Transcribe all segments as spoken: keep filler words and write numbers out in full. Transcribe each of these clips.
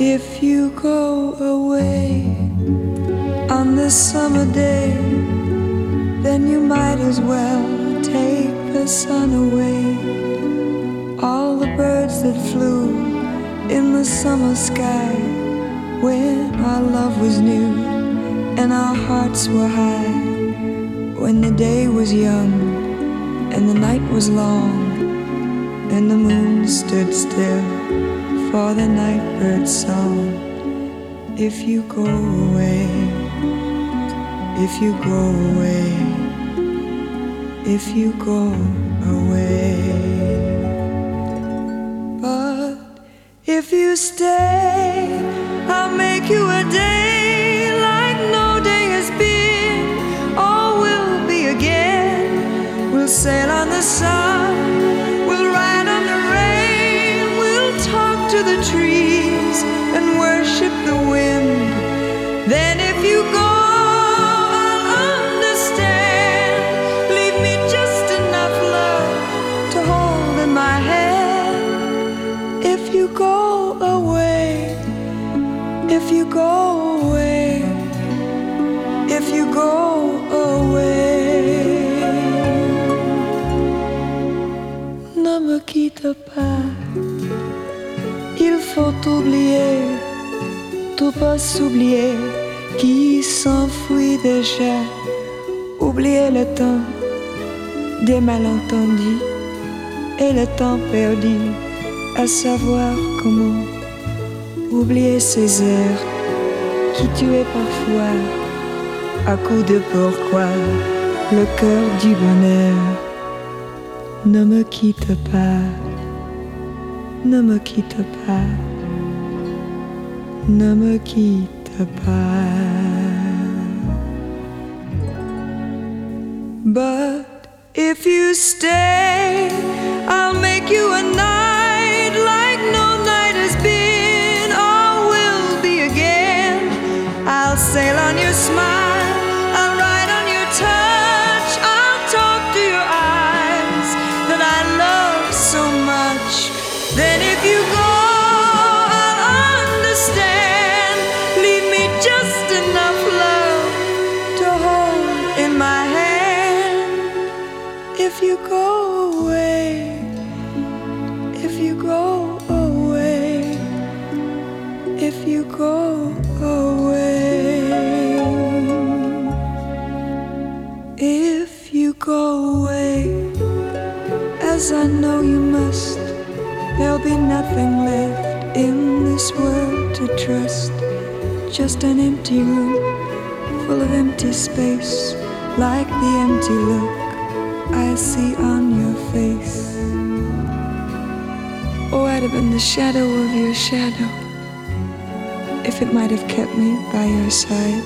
If you go away on this summer day, then you might as well take the sun away. All the birds that flew in the summer sky when our love was new and our hearts were high, when the day was young and the night was long and the moon stood still for the night bird's song. If you go away, if you go away, if you go away. But if you stay, I'll make you a day like no day has been or will be again. We'll sail on the sun, we'll ride on the rain, we'll talk to the trees and worship the wind. Then if you go, if you go away, if you go away, if you go away. Ne me quitte pas, il faut oublier, tout pas s'oublier qui s'enfuit déjà. Oublier le temps des malentendus et le temps perdu, à savoir comment oublier ces heures qui tuaient parfois à coup de pourquoi le cœur du bonheur. Ne me quitte pas, ne me quitte pas, ne me quitte pas. But if you stay, I'll make you a night like no night has been or will be again. I'll sail on your smile, I'll ride on your touch, I'll talk to your eyes that I love so much. Then if you go, I'll understand. Leave me just enough love to hold in my hand. If you go away, if you go away, if you go away, if you go away, as I know you must, there'll be nothing left in this world to trust. Just an empty room full of empty space, like the empty look I see on your face. Oh, I'd have been the shadow of your shadow if it might have kept me by your side.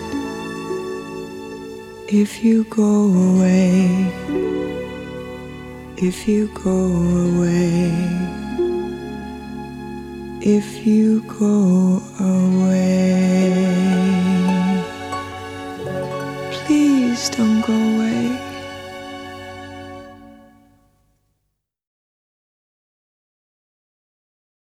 If you go away, if you go away, if you go away, please don't go away.